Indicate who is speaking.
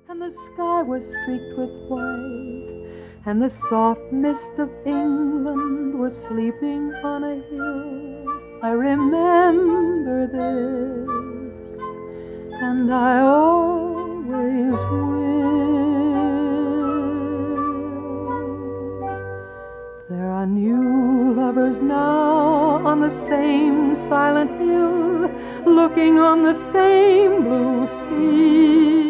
Speaker 1: and the sky was streaked with white, and the soft mist of England was sleeping on a hill. I remember this, and I always will. There are new lovers now on the same silent hill, looking on the same blue sea.